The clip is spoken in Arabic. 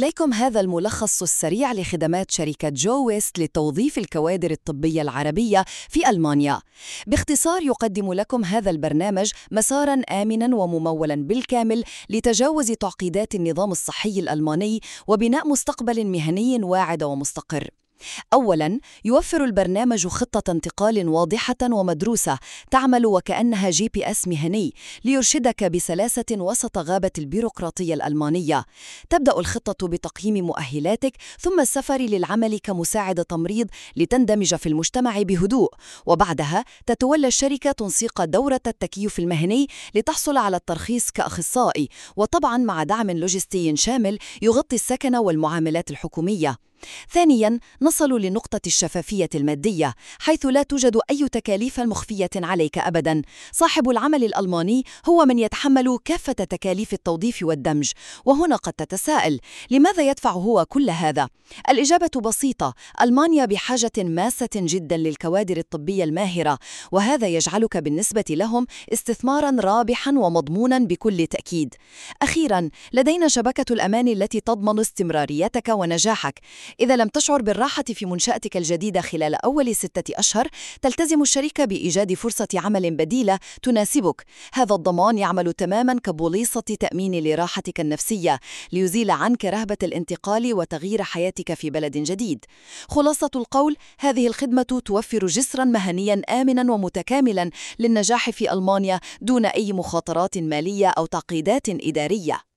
إليكم هذا الملخص السريع لخدمات شركة جو ويست لتوظيف الكوادر الطبية العربية في ألمانيا. باختصار، يقدم لكم هذا البرنامج مساراً آمناً وممولاً بالكامل لتجاوز تعقيدات النظام الصحي الألماني وبناء مستقبل مهني واعد ومستقر. أولاً، يوفر البرنامج خطة انتقال واضحة ومدروسة تعمل وكأنها GPS مهني ليرشدك بسلاسة وسط غابة البيروقراطية الألمانية. تبدأ الخطة بتقييم مؤهلاتك ثم السفر للعمل كمساعد تمريض لتندمج في المجتمع بهدوء، وبعدها تتولى الشركة تنسيق دورة التكيف المهني لتحصل على الترخيص كأخصائي، وطبعاً مع دعم لوجستي شامل يغطي السكن والمعاملات الحكومية. ثانياً، نصل لنقطة الشفافية المادية، حيث لا توجد أي تكاليف مخفية عليك أبداً. صاحب العمل الألماني هو من يتحمل كافة تكاليف التوظيف والدمج. وهنا قد تتساءل: لماذا يدفع هو كل هذا؟ الإجابة بسيطة: ألمانيا بحاجة ماسة جداً للكوادر الطبية الماهرة، وهذا يجعلك بالنسبة لهم استثماراً رابحاً ومضموناً بكل تأكيد. أخيراً، لدينا شبكة الأمان التي تضمن استمراريتك ونجاحك. إذا لم تشعر بالراحة في منشأتك الجديدة خلال أول 6 أشهر، تلتزم الشركة بإيجاد فرصة عمل بديلة تناسبك. هذا الضمان يعمل تماماً كبوليصة تأمين لراحتك النفسية، ليزيل عنك رهبة الانتقال وتغيير حياتك في بلد جديد. خلاصة القول: هذه الخدمة توفر جسراً مهنياً آمناً ومتكاملاً للنجاح في ألمانيا دون أي مخاطرات مالية أو تعقيدات إدارية.